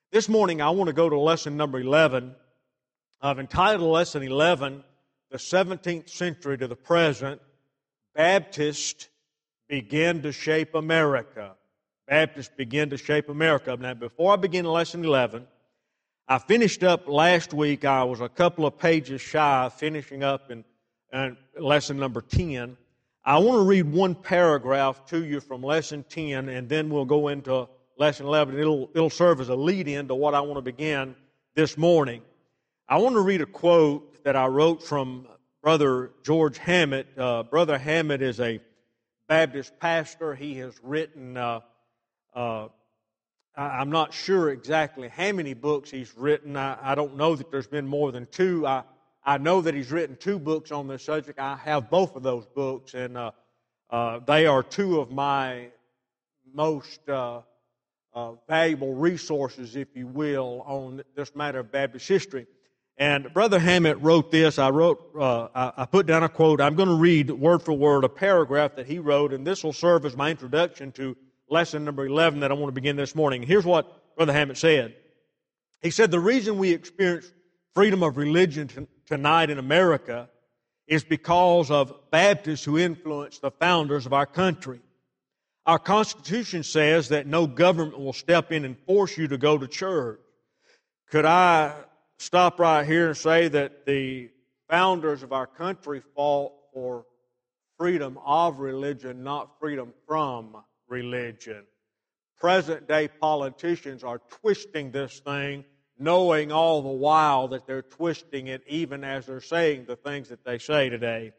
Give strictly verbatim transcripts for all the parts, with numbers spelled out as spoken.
This morning I want to go to lesson number eleven. I've entitled lesson eleven, The seventeenth Century to the Present, Baptists Begin to Shape America. Baptists begin to shape America. Now, before I begin lesson eleven, I finished up last week. I was a couple of pages shy of finishing up in, in lesson number ten. I want to read one paragraph to you from lesson ten, and then we'll go into lesson eleven. It'll, it'll serve as a lead-in to what I want to begin this morning. I want to read a quote that I wrote from Brother George Hammett. Uh, Brother Hammett is a Baptist pastor. He has written, uh, uh, I, I'm not sure exactly how many books he's written. I, I don't know that there's been more than two. I, I know that he's written two books on this subject. I have both of those books, and uh, uh, they are two of my most uh, uh, valuable resources, if you will, on this matter of Baptist history. And Brother Hammett wrote this. I wrote, uh, I, I put down a quote. I'm going to read word for word a paragraph that he wrote, and this will serve as my introduction to lesson number eleven that I want to begin this morning. Here's what Brother Hammett said. He said, the reason we experience freedom of religion t- tonight in America is because of Baptists who influenced the founders of our country. Our Constitution says that no government will step in and force you to go to church. Could I stop right here and say that the founders of our country fought for freedom of religion, not freedom from religion? Present-day politicians are twisting this thing, knowing all the while that they're twisting it even as they're saying the things that they say today.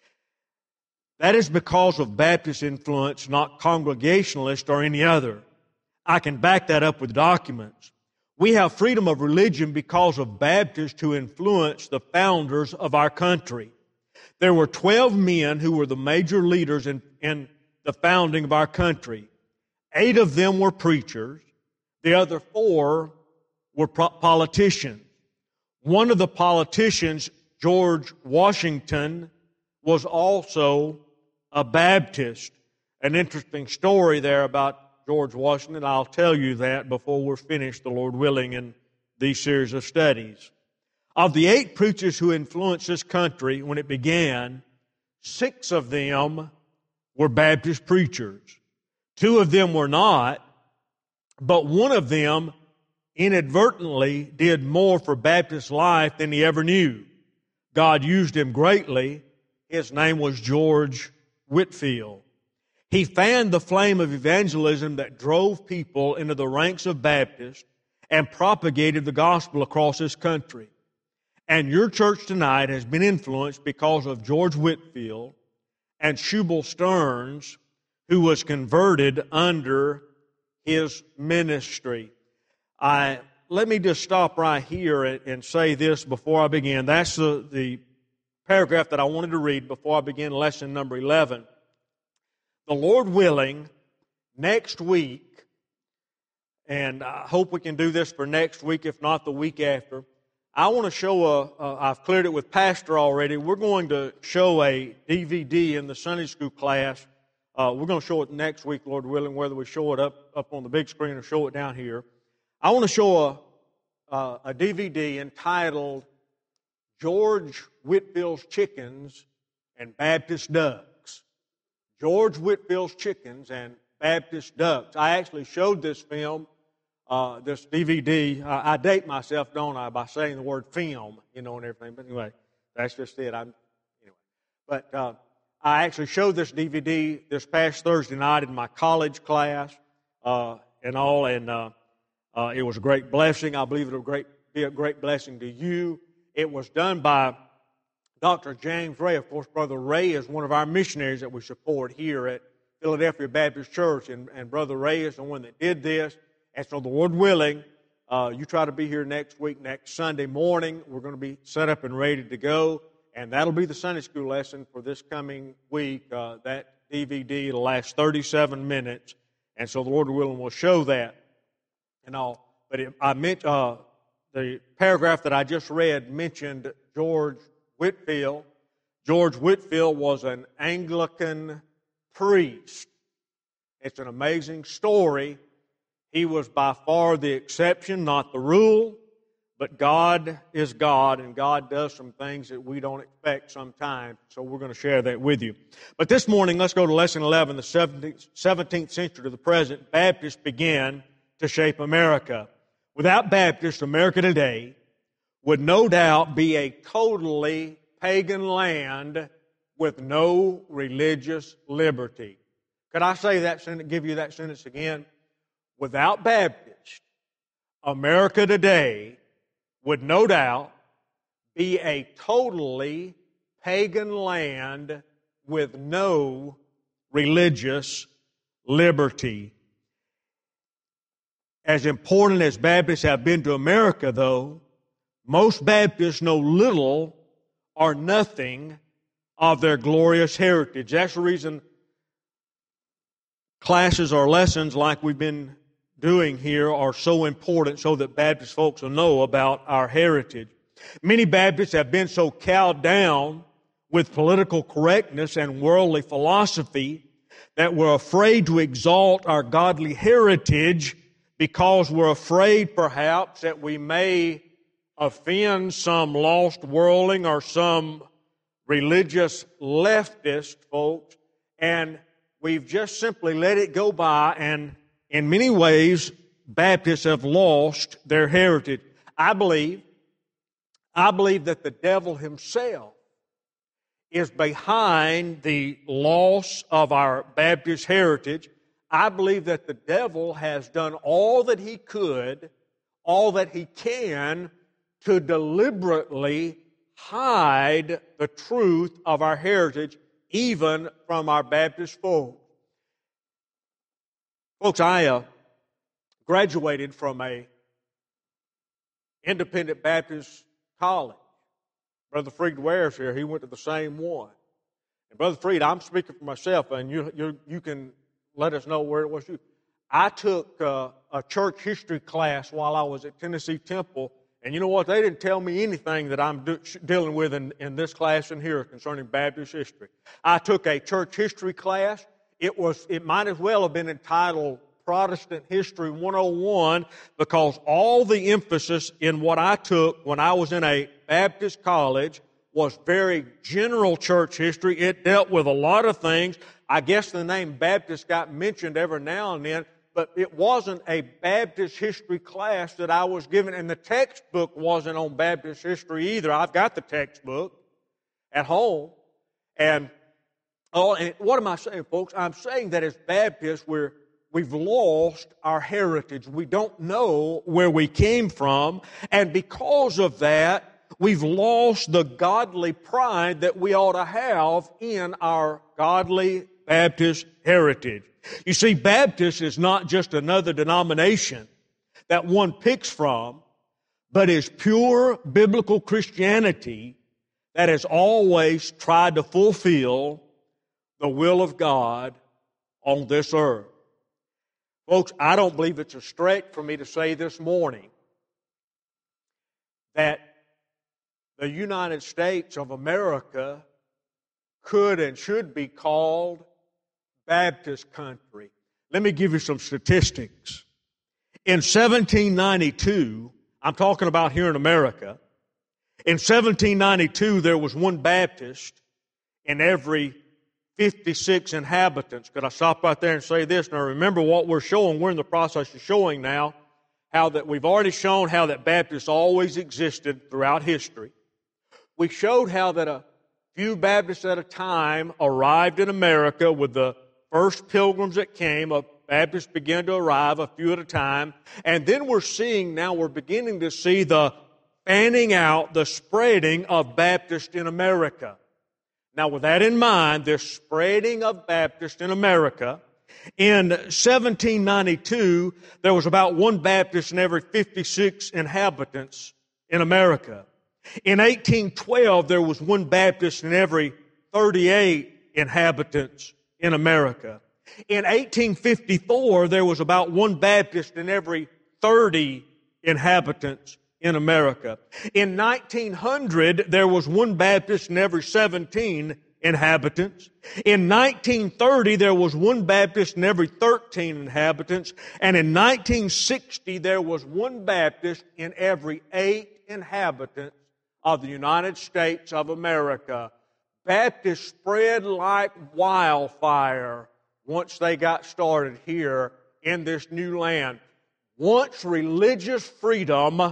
That is because of Baptist influence, not Congregationalist or any other. I can back that up with documents. We have freedom of religion because of Baptists who influenced the founders of our country. There were twelve men who were the major leaders in, in the founding of our country. Eight of them were preachers. The other four were politicians. One of the politicians, George Washington, was also a Baptist. An interesting story there about George Washington. I'll tell you that before we're finished, the Lord willing, in these series of studies. Of the eight preachers who influenced this country when it began, six of them were Baptist preachers. Two of them were not, but one of them inadvertently did more for Baptist life than he ever knew. God used him greatly. His name was George Whitefield. He fanned the flame of evangelism that drove people into the ranks of Baptists and propagated the gospel across this country. And your church tonight has been influenced because of George Whitefield and Shubal Stearns, who was converted under his ministry. I let me just stop right here and, and say this before I begin. That's the, the paragraph that I wanted to read before I begin lesson number eleven. The Lord willing, next week, and I hope we can do this for next week, if not the week after, I want to show a, a I've cleared it with Pastor already, we're going to show a D V D in the Sunday school class. Uh, we're going to show it next week, Lord willing, whether we show it up, up on the big screen or show it down here. I want to show a, a, a D V D entitled George Whitefield's Chickens and Baptist Ducks. George Whitefield's Chickens and Baptist Ducks. I actually showed this film, uh, this D V D. I, I date myself, don't I, by saying the word film, you know, and everything. But anyway, that's just it. I'm anyway. But uh, I actually showed this D V D this past Thursday night in my college class uh, and all, and uh, uh, it was a great blessing. I believe it will great, be a great blessing to you. It was done by Doctor James Ray. Of course, Brother Ray is one of our missionaries that we support here at Philadelphia Baptist Church, and, and Brother Ray is the one that did this. And so, the Lord willing, uh, you try to be here next week, next Sunday morning. We're going to be set up and ready to go, and that'll be the Sunday school lesson for this coming week. Uh, that D V D will last thirty-seven minutes, and so the Lord willing will show that and all. But it, I meant uh, the paragraph that I just read mentioned George Whitefield. George Whitefield was an Anglican priest. It's an amazing story. He was by far the exception, not the rule. But God is God, and God does some things that we don't expect sometimes. So we're going to share that with you. But this morning, let's go to Lesson eleven, the seventeenth century to the present. Baptists began to shape America. Without Baptists, America today would no doubt be a totally pagan land with no religious liberty. Could I say that sentence, give you that sentence again? Without Baptists, America today would no doubt be a totally pagan land with no religious liberty. As important as Baptists have been to America, though, most Baptists know little or nothing of their glorious heritage. That's the reason classes or lessons like we've been doing here are so important, so that Baptist folks will know about our heritage. Many Baptists have been so cowed down with political correctness and worldly philosophy that we're afraid to exalt our godly heritage because we're afraid perhaps that we may offend some lost worldling or some religious leftist folks, and we've just simply let it go by, and in many ways, Baptists have lost their heritage. I believe, I believe that the devil himself is behind the loss of our Baptist heritage. I believe that the devil has done all that he could, all that he can, to deliberately hide the truth of our heritage, even from our Baptist folks. Folks, I uh, graduated from a independent Baptist college. Brother Freed Ware's here. He went to the same one. And Brother Freed, I'm speaking for myself, and you you, you can let us know where it was you. I took uh, a church history class while I was at Tennessee Temple, and you know what? They didn't tell me anything that I'm do, dealing with in, in this class in here concerning Baptist history. I took a church history class. It was. It might as well have been entitled Protestant History one oh one, because all the emphasis in what I took when I was in a Baptist college was very general church history. It dealt with a lot of things. I guess the name Baptist got mentioned every now and then, but it wasn't a Baptist history class that I was given, and the textbook wasn't on Baptist history either. I've got the textbook at home, and Oh, and what am I saying, folks? I'm saying that as Baptists, we're, we've lost our heritage. We don't know where we came from, and because of that, we've lost the godly pride that we ought to have in our godly Baptist heritage. You see, Baptist is not just another denomination that one picks from, but is pure biblical Christianity that has always tried to fulfill the will of God on this earth. Folks, I don't believe it's a stretch for me to say this morning that the United States of America could and should be called Baptist country. Let me give you some statistics. In seventeen ninety-two, I'm talking about here in America, in seventeen ninety-two there was one Baptist in every fifty-six inhabitants. Could I stop right there and say this? Now remember what we're showing. We're in the process of showing now how that we've already shown how that Baptists always existed throughout history. We showed how that a few Baptists at a time arrived in America with the first pilgrims that came. A Baptists began to arrive a few at a time. And then we're seeing now, we're beginning to see the fanning out, the spreading of Baptists in America. Now, with that in mind, this spreading of Baptists in America, in seventeen ninety-two, there was about one Baptist in every fifty-six inhabitants in America. In eighteen twelve, there was one Baptist in every thirty-eight inhabitants in America. In eighteen fifty-four, there was about one Baptist in every thirty inhabitants in America. In nineteen hundred, there was one Baptist in every seventeen inhabitants. In nineteen thirty, there was one Baptist in every thirteen inhabitants. And in nineteen sixty, there was one Baptist in every eight inhabitants of the United States of America. Baptists spread like wildfire once they got started here in this new land. Once religious freedom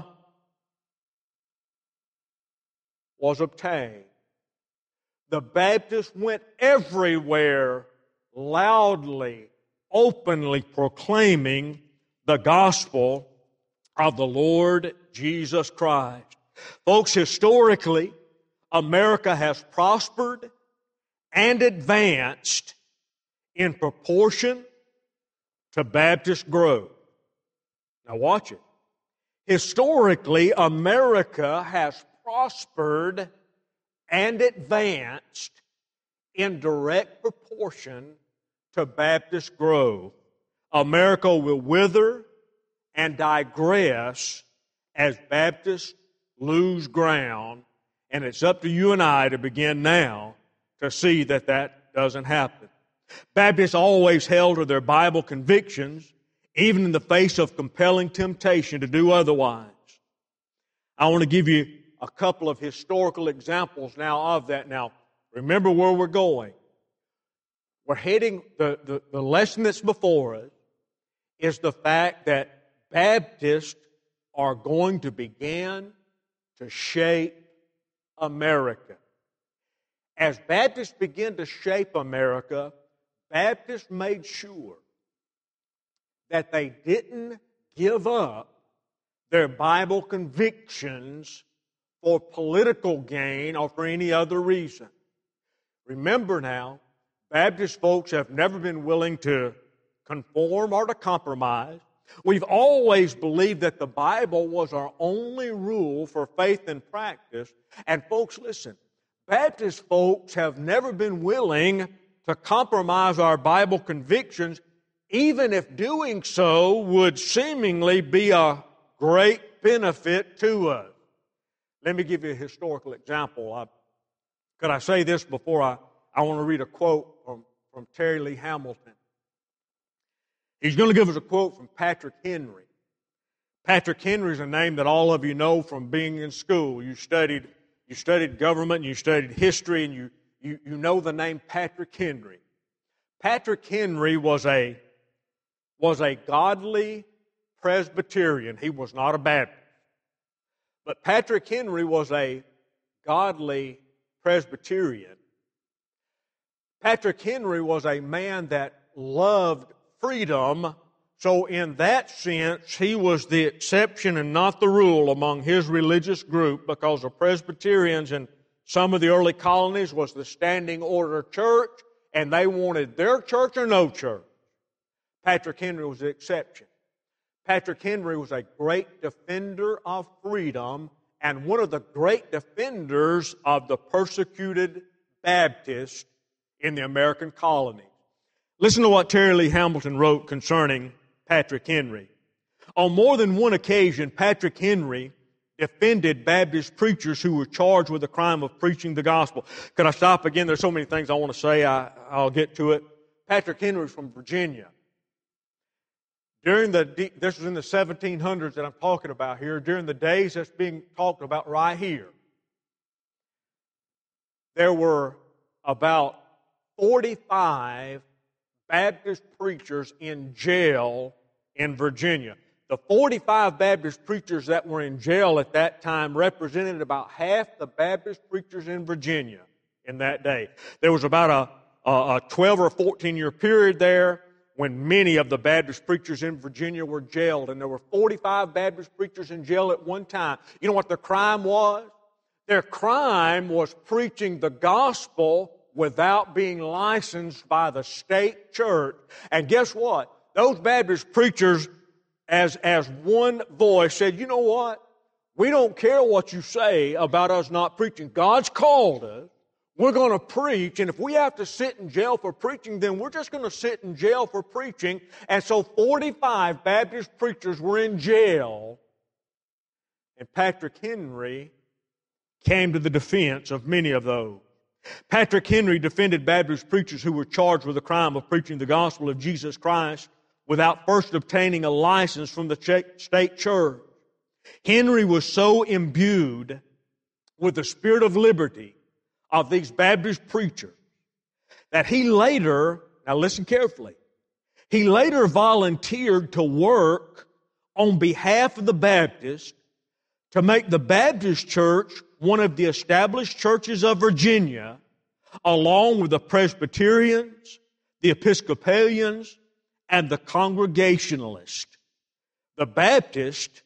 was obtained, the Baptists went everywhere loudly, openly proclaiming the gospel of the Lord Jesus Christ. Folks, historically, America has prospered and advanced in proportion to Baptist growth. Now watch it. Historically, America has prospered and advanced in direct proportion to Baptist growth. America will wither and digress as Baptists lose ground, and it's up to you and I to begin now to see that that doesn't happen. Baptists always held to their Bible convictions, even in the face of compelling temptation to do otherwise. I want to give you a couple of historical examples now of that. Now, remember where we're going. We're heading, the, the, the lesson that's before us is the fact that Baptists are going to begin to shape America. As Baptists begin to shape America, Baptists made sure that they didn't give up their Bible convictions for political gain or for any other reason. Remember now, Baptist folks have never been willing to conform or to compromise. We've always believed that the Bible was our only rule for faith and practice. And folks, listen, Baptist folks have never been willing to compromise our Bible convictions, even if doing so would seemingly be a great benefit to us. Let me give you a historical example. I, could I say this before I, I want to read a quote from, from Terry Lee Hamilton. He's going to give us a quote from Patrick Henry. Patrick Henry is a name that all of you know from being in school. You studied, you studied government, and you studied history, and you, you, you know the name Patrick Henry. Patrick Henry was a, was a godly Presbyterian. He was not a Baptist. But Patrick Henry was a godly Presbyterian. Patrick Henry was a man that loved freedom, so in that sense, he was the exception and not the rule among his religious group, because the Presbyterians in some of the early colonies was the standing order church, and they wanted their church or no church. Patrick Henry was the exception. Patrick Henry was a great defender of freedom and one of the great defenders of the persecuted Baptists in the American colonies. Listen to what Terry Lee Hamilton wrote concerning Patrick Henry. On more than one occasion, Patrick Henry defended Baptist preachers who were charged with the crime of preaching the gospel. Could I stop again? There's so many things I want to say. I, I'll get to it. Patrick Henry was from Virginia. During the, this was in the seventeen hundreds that I'm talking about here, during the days that's being talked about right here, there were about forty-five Baptist preachers in jail in Virginia. The forty-five Baptist preachers that were in jail at that time represented about half the Baptist preachers in Virginia in that day. There was about a, a, a twelve or fourteen year period there when many of the Baptist preachers in Virginia were jailed, and there were forty-five Baptist preachers in jail at one time. You know what their crime was? Their crime was preaching the gospel without being licensed by the state church. And guess what? Those Baptist preachers, as, as one voice, said, you know what? We don't care what you say about us not preaching. God's called us. We're going to preach, and if we have to sit in jail for preaching, then we're just going to sit in jail for preaching. And so forty-five Baptist preachers were in jail, and Patrick Henry came to the defense of many of those. Patrick Henry defended Baptist preachers who were charged with the crime of preaching the gospel of Jesus Christ without first obtaining a license from the state church. Henry was so imbued with the spirit of liberty of these Baptist preachers that he later, now listen carefully, he later volunteered to work on behalf of the Baptists to make the Baptist church one of the established churches of Virginia, along with the Presbyterians, the Episcopalians, and the Congregationalists. The Baptists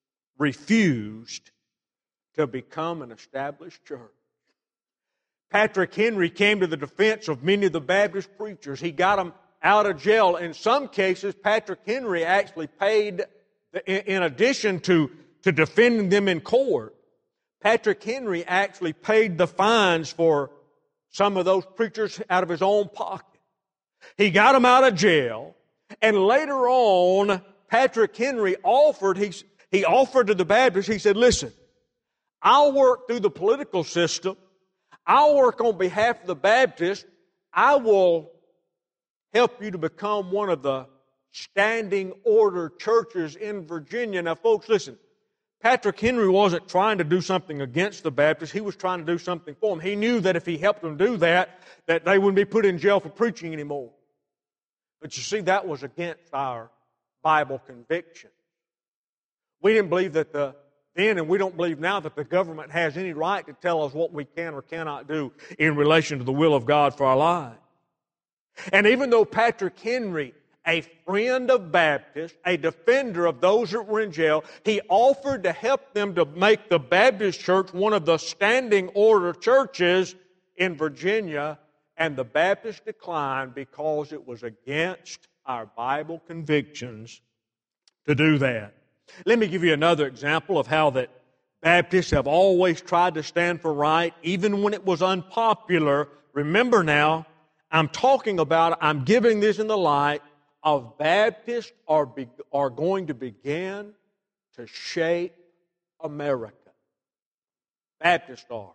refused to become an established church. Patrick Henry came to the defense of many of the Baptist preachers. He got them out of jail. In some cases, Patrick Henry actually paid, in addition to, to defending them in court, Patrick Henry actually paid the fines for some of those preachers out of his own pocket. He got them out of jail, and later on, Patrick Henry offered, he, he offered to the Baptists, he said, listen, I'll work through the political system. I'll work on behalf of the Baptists. I will help you to become one of the standing order churches in Virginia. Now, folks, listen. Patrick Henry wasn't trying to do something against the Baptists. He was trying to do something for them. He knew that if he helped them do that, that they wouldn't be put in jail for preaching anymore. But you see, that was against our Bible conviction. We didn't believe that the then, and we don't believe now, that the government has any right to tell us what we can or cannot do in relation to the will of God for our lives. And even though Patrick Henry, a friend of Baptists, a defender of those that were in jail, he offered to help them to make the Baptist church one of the standing order churches in Virginia, and the Baptists declined because it was against our Bible convictions to do that. Let me give you another example of how that Baptists have always tried to stand for right, even when it was unpopular. Remember now, I'm talking about, I'm giving this in the light of Baptists are, be, are going to begin to shape America. Baptists are.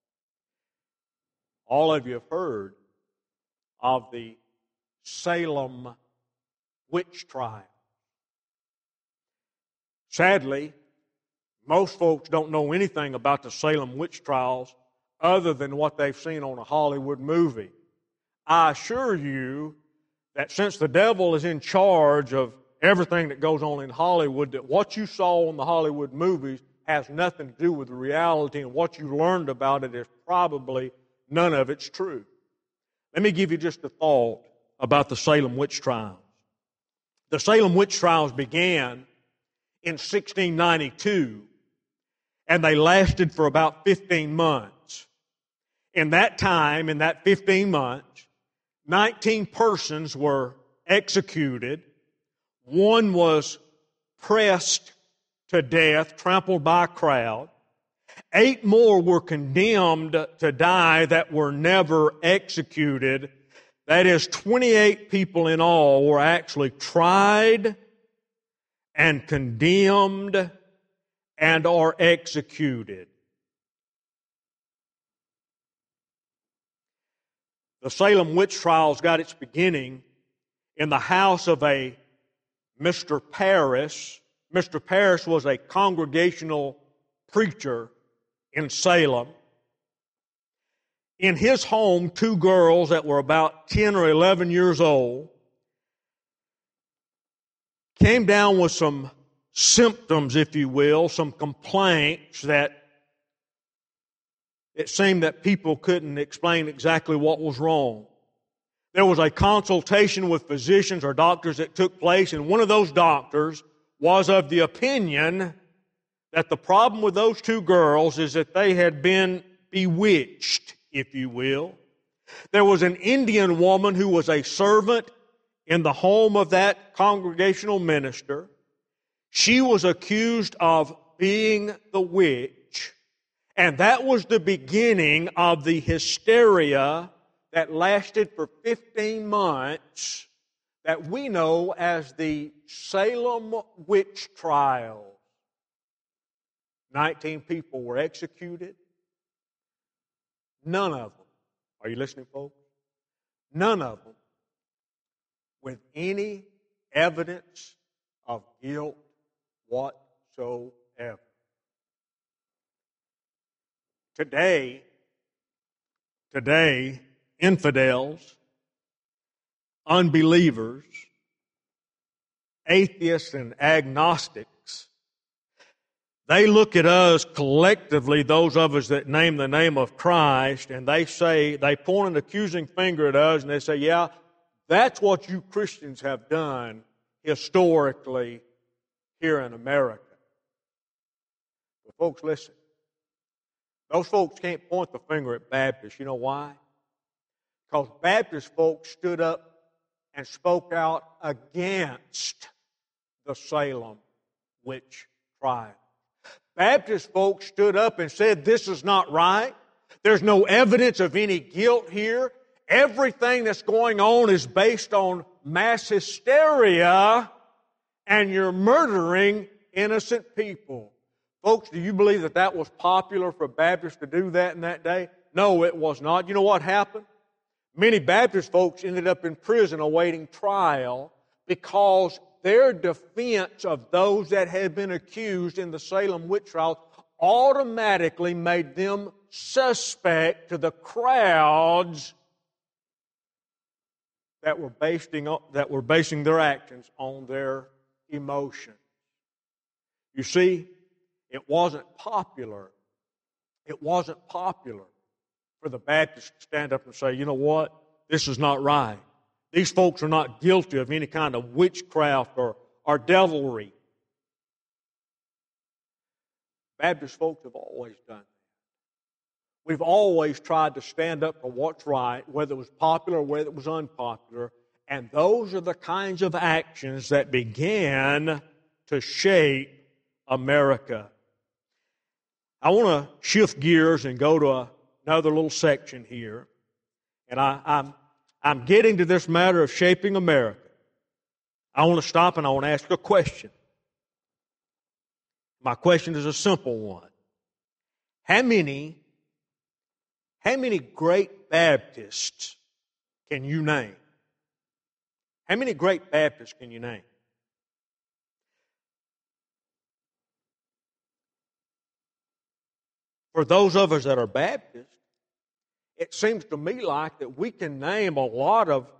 All of you have heard of the Salem witch trial. Sadly, most folks don't know anything about the Salem witch trials other than what they've seen on a Hollywood movie. I assure you that since the devil is in charge of everything that goes on in Hollywood, that what you saw in the Hollywood movies has nothing to do with the reality, and what you learned about it is probably none of it's true. Let me give you just a thought about the Salem witch trials. The Salem witch trials began in sixteen ninety-two, and they lasted for about fifteen months. In that time, in that fifteen months, nineteen persons were executed. One was pressed to death, trampled by a crowd. Eight more were condemned to die that were never executed. That is, twenty-eight people in all were actually tried and condemned and are executed. The Salem witch trials got its beginning in the house of a Mister Parris. Mister Parris was a congregational preacher in Salem. In his home, two girls that were about ten or eleven years old came down with some symptoms, if you will, some complaints that it seemed that people couldn't explain exactly what was wrong. There was a consultation with physicians or doctors that took place, and one of those doctors was of the opinion that the problem with those two girls is that they had been bewitched, if you will. There was an Indian woman who was a servant in the home of that congregational minister. She was accused of being the witch, and that was the beginning of the hysteria that lasted for fifteen months that we know as the Salem witch trial. Nineteen people were executed. None of them Are you listening, folks? None of them with any evidence of guilt whatsoever. Today, today, infidels, unbelievers, atheists and agnostics, they look at us collectively, those of us that name the name of Christ, and they say, they point an accusing finger at us and they say, yeah, that's what you Christians have done historically here in America. But folks, listen. Those folks can't point the finger at Baptists. You know why? Because Baptist folks stood up and spoke out against the Salem witch trial. Baptist folks stood up and said, this is not right. There's no evidence of any guilt here. Everything that's going on is based on mass hysteria, and you're murdering innocent people. Folks, do you believe that that was popular for Baptists to do that in that day? No, it was not. You know what happened? Many Baptist folks ended up in prison awaiting trial because their defense of those that had been accused in the Salem witch trial automatically made them suspect to the crowds that were basing, that were basing their actions on their emotions. You see, it wasn't popular. It wasn't popular for the Baptists to stand up and say, you know what, this is not right. These folks are not guilty of any kind of witchcraft or, or devilry. Baptist folks have always done that. We've always tried to stand up for what's right, whether it was popular or whether it was unpopular, and those are the kinds of actions that began to shape America. I want to shift gears and go to a, another little section here, and I, I'm I'm getting to this matter of shaping America. I want to stop and I want to ask a question. My question is a simple one. How many, how many great Baptists can you name? How many great Baptists can you name? For those of us that are Baptists, it seems to me like that we can name a lot of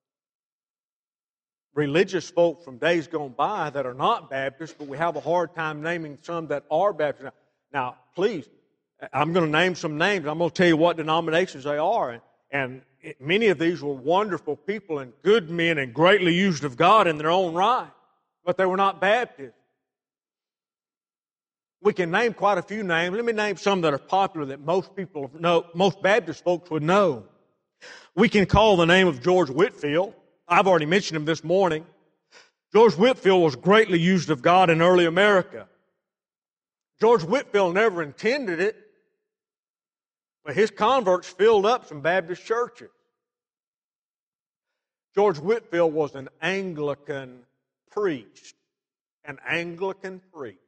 religious folk from days gone by that are not Baptists, but we have a hard time naming some that are Baptists. Now, please, I'm going to name some names. I'm going to tell you what denominations they are. And, and it, many of these were wonderful people and good men and greatly used of God in their own right, but they were not Baptists. We can name quite a few names. Let me name some that are popular that most people know, most Baptist folks would know. We can call the name of George Whitefield. I've already mentioned him this morning. George Whitefield was greatly used of God in early America. George Whitefield never intended it, but his converts filled up some Baptist churches. George Whitefield was an Anglican priest. An Anglican priest.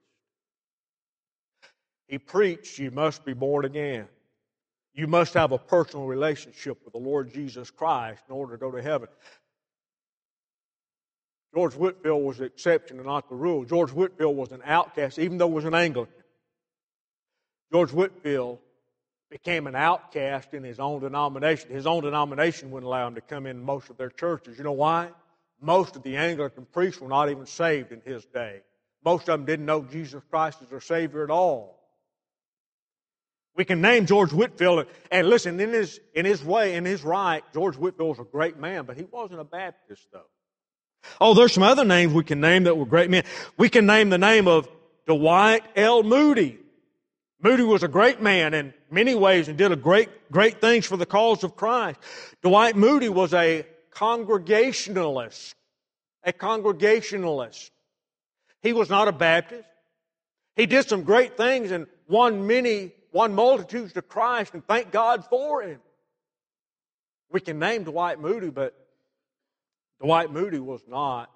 He preached, you must be born again. You must have a personal relationship with the Lord Jesus Christ in order to go to heaven. George Whitefield was the exception and not the rule. George Whitefield was an outcast, even though he was an Anglican. George Whitefield became an outcast in his own denomination. His own denomination wouldn't allow him to come in most of their churches. You know why? Most of the Anglican priests were not even saved in his day. Most of them didn't know Jesus Christ as their Savior at all. We can name George Whitefield, and listen, in his, in his way, in his right, George Whitefield was a great man, but he wasn't a Baptist, though. Oh, there's some other names we can name that were great men. We can name the name of Dwight L. Moody. Moody was a great man in many ways and did a great, great things for the cause of Christ. Dwight Moody was a Congregationalist. A Congregationalist. He was not a Baptist. He did some great things and won many won multitudes to Christ, and thank God for him. We can name Dwight Moody, but Dwight Moody was not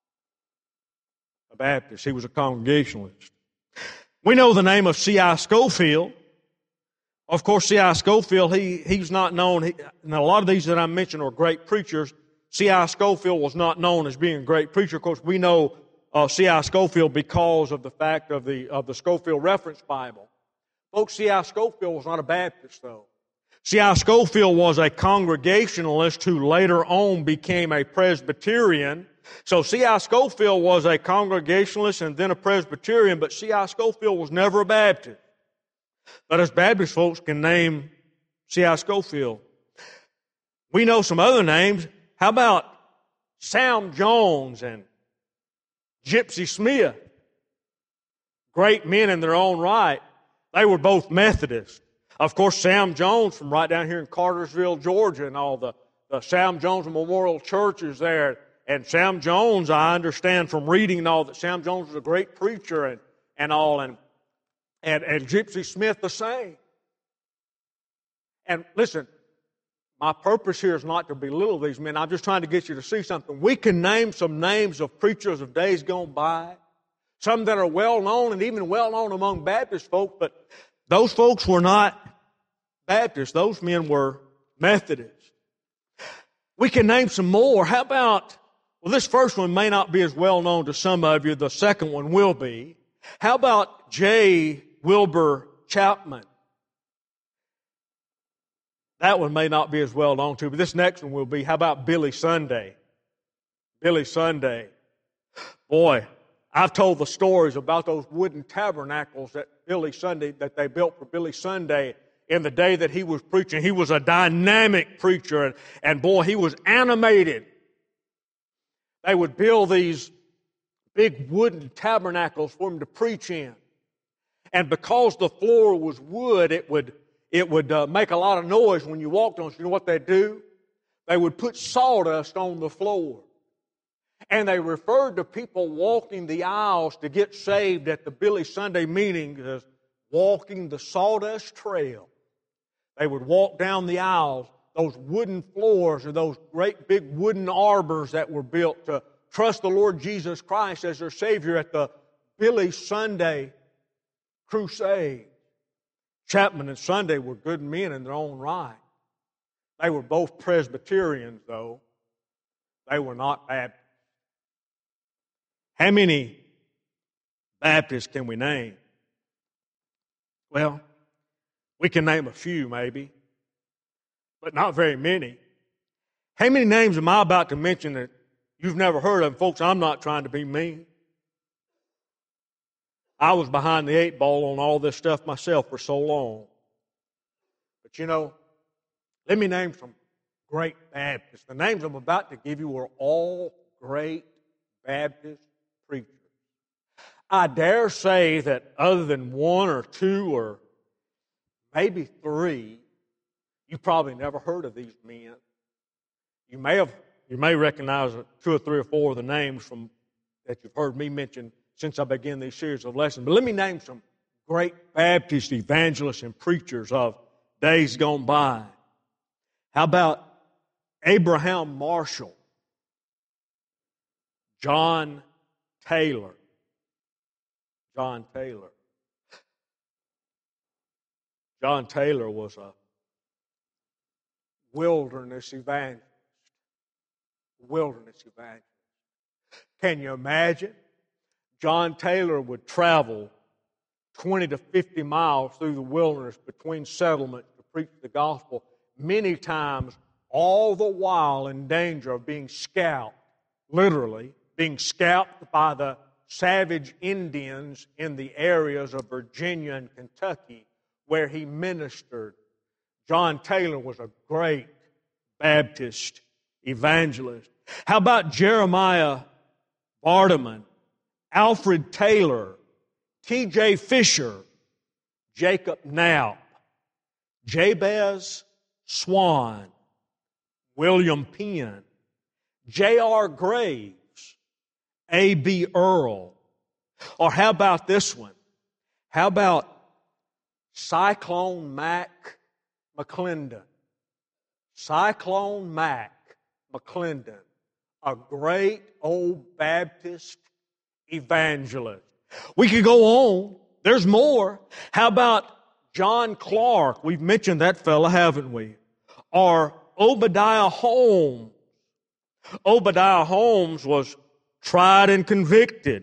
a Baptist. He was a Congregationalist. We know the name of C I Scofield. Of course, C I Scofield, he, he's not known, he, and a lot of these that I mentioned are great preachers. C I Scofield was not known as being a great preacher. Of course, we know uh, C I Scofield because of the fact of the, of the Scofield Reference Bible. Folks, C I Scofield was not a Baptist, though. C I Scofield was a Congregationalist who later on became a Presbyterian. So C I Scofield was a Congregationalist and then a Presbyterian, but C I Scofield was never a Baptist. But us Baptist folks can name C I Scofield. We know some other names. How about Sam Jones and Gypsy Smith? Great men in their own right. They were both Methodists. Of course, Sam Jones from right down here in Cartersville, Georgia, and all the, the Sam Jones Memorial Church is there. And Sam Jones, I understand from reading and all, that Sam Jones was a great preacher and, and all, and, and, and Gypsy Smith the same. And listen, my purpose here is not to belittle these men. I'm just trying to get you to see something. We can name some names of preachers of days gone by, some that are well-known and even well-known among Baptist folk, but those folks were not Baptists. Those men were Methodists. We can name some more. How about, well, this first one may not be as well-known to some of you. The second one will be. How about J. Wilbur Chapman? That one may not be as well-known to, but this next one will be. How about Billy Sunday? Billy Sunday. Boy, I've told the stories about those wooden tabernacles that Billy Sunday, that they built for Billy Sunday in the day that he was preaching. He was a dynamic preacher, and, and boy, he was animated. They would build these big wooden tabernacles for him to preach in. And because the floor was wood, it would, it would uh, make a lot of noise when you walked on it. You know what they'd do? They would put sawdust on the floor. And they referred to people walking the aisles to get saved at the Billy Sunday meetings as walking the sawdust trail. They would walk down the aisles, those wooden floors or those great big wooden arbors that were built to trust the Lord Jesus Christ as their Savior at the Billy Sunday crusade. Chapman and Sunday were good men in their own right. They were both Presbyterians, though. They were not Baptists. How many Baptists can we name? Well, we can name a few maybe, but not very many. How many names am I about to mention that you've never heard of? Folks, I'm not trying to be mean. I was behind the eight ball on all this stuff myself for so long. But you know, let me name some great Baptists. The names I'm about to give you were all great Baptist preachers. I dare say that other than one or two or maybe three, you probably never heard of these men. You may have, you may recognize two or three or four of the names from that you've heard me mention since I began these series of lessons. But let me name some great Baptist evangelists and preachers of days gone by. How about Abraham Marshall, John Taylor, John Taylor. John Taylor was a wilderness evangelist. Wilderness evangelist. Can you imagine? John Taylor would travel twenty to fifty miles through the wilderness between settlements to preach the gospel, many times all the while in danger of being scalped, literally, being scalped by the savage Indians in the areas of Virginia and Kentucky where he ministered. John Taylor was a great Baptist evangelist. How about Jeremiah Vardaman, Alfred Taylor, T J Fisher, Jacob Knapp, Jabez Swan, William Penn, J R Graves, A B Earl. Or how about this one? How about Cyclone Mac McClendon? Cyclone Mac McClendon, a great old Baptist evangelist. We could go on. There's more. How about John Clark, we've mentioned that fella, haven't we? Or Obadiah Holmes. Obadiah Holmes was tried and convicted.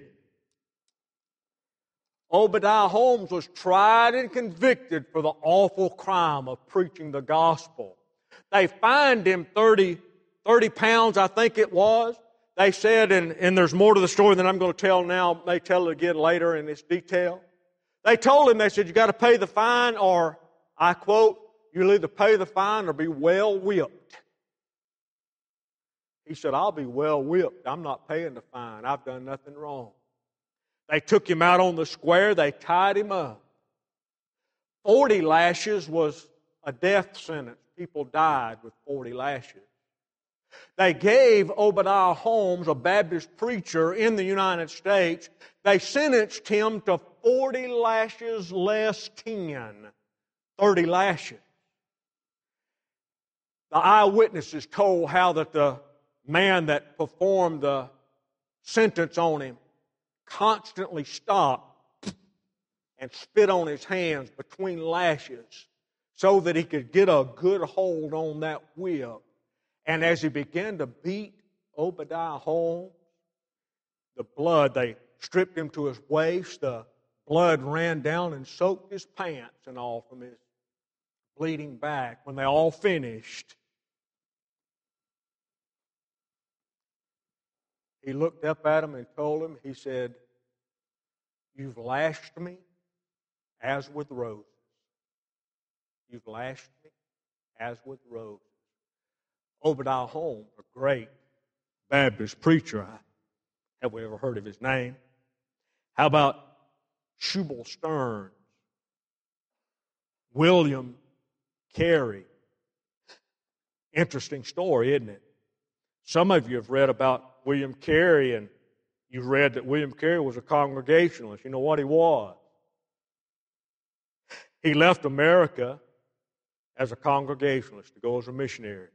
Obadiah Holmes was tried and convicted for the awful crime of preaching the gospel. They fined him thirty, thirty pounds, I think it was. They said, and, and there's more to the story than I'm going to tell now. They tell it again later in its detail. They told him, they said, you got to pay the fine, or, I quote, you'll either pay the fine or be well whipped. He said, I'll be well whipped. I'm not paying the fine. I've done nothing wrong. They took him out on the square. They tied him up. Forty lashes was a death sentence. People died with forty lashes. They gave Obadiah Holmes, a Baptist preacher in the United States, they sentenced him to forty lashes less ten, thirty lashes. The eyewitnesses told how that the man that performed the sentence on him constantly stopped and spit on his hands between lashes so that he could get a good hold on that whip. And as he began to beat Obadiah Holmes, the blood, they stripped him to his waist, the blood ran down and soaked his pants and all from his bleeding back. When they all finished, he looked up at him and told him, he said, you've lashed me as with roses. You've lashed me as with roses. Obadiah Holmes, a great Baptist preacher. Have we ever heard of his name? How about Shubal Stearns? William Carey. Interesting story, isn't it? Some of you have read about William Carey, and you've read that William Carey was a Congregationalist. You know what he was? He left America as a Congregationalist to go as a missionary.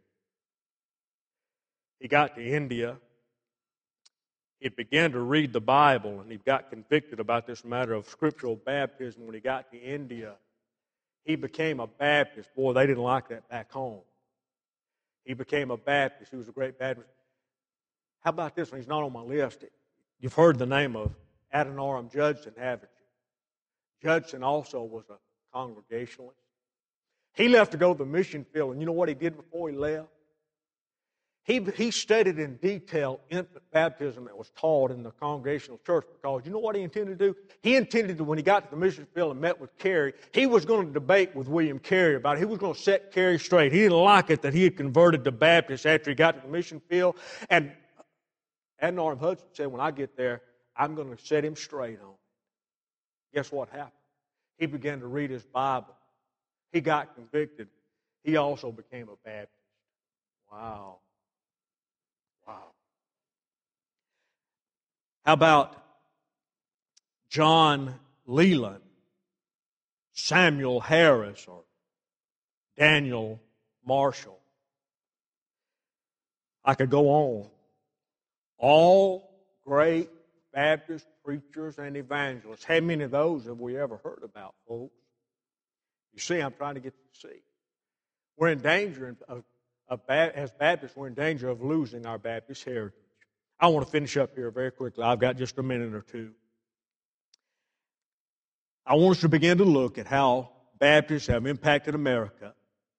He got to India. He began to read the Bible, and he got convicted about this matter of scriptural baptism when he got to India. He became a Baptist. Boy, they didn't like that back home. He became a Baptist. He was a great Baptist. How about this one? He's not on my list. You've heard the name of Adoniram Judson, haven't you? Judson also was a Congregationalist. He left to go to the mission field, and you know what he did before he left? He, he studied in detail infant baptism that was taught in the Congregational church, because you know what he intended to do? He intended to, when he got to the mission field and met with Carey, he was going to debate with William Carey about it. He was going to set Carey straight. He didn't like it that he had converted to Baptist after he got to the mission field. And Adoniram Judson said, when I get there, I'm going to set him straight on it. Guess what happened? He began to read his Bible. He got convicted. He also became a Baptist. Wow. Wow. How about John Leland, Samuel Harris, or Daniel Marshall? I could go on. All great Baptist preachers and evangelists. How many of those have we ever heard about, folks? You see, I'm trying to get you to see. We're in danger of as Baptists, we're in danger of losing our Baptist heritage. I want to finish up here very quickly. I've got just a minute or two. I want us to begin to look at how Baptists have impacted America.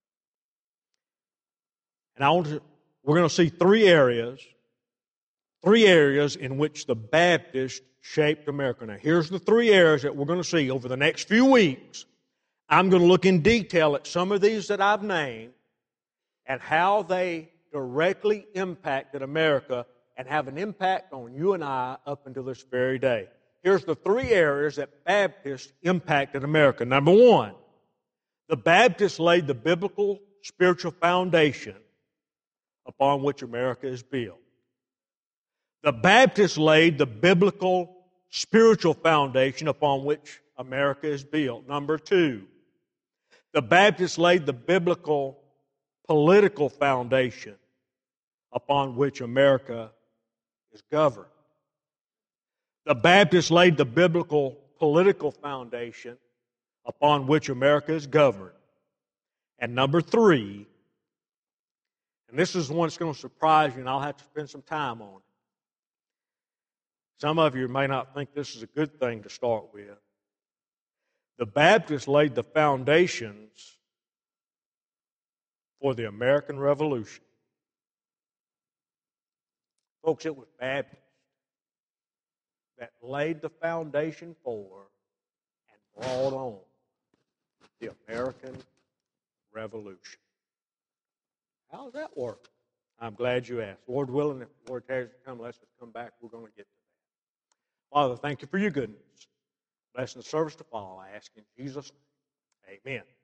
And I want to, we're going to see three areas, three areas in which the Baptists shaped America. Now, here's the three areas that we're going to see over the next few weeks. I'm going to look in detail at some of these that I've named, and how they directly impacted America and have an impact on you and I up until this very day. Here's the three areas that Baptists impacted America. Number one, the Baptists laid the biblical spiritual foundation upon which America is built. The Baptists laid the biblical spiritual foundation upon which America is built. Number two, the Baptists laid the biblical political foundation upon which America is governed. The Baptists laid the biblical political foundation upon which America is governed. And number three, and this is the one that's going to surprise you, and I'll have to spend some time on it. Some of you may not think this is a good thing to start with. The Baptists laid the foundations for the American Revolution. Folks, it was Baptists that laid the foundation for and brought on the American Revolution. How does that work? I'm glad you asked. Lord willing, if the Lord tarries to come, let's come back. We're going to get to that. Father, thank you for your goodness. Bless the service to follow. I ask in Jesus' name. Amen.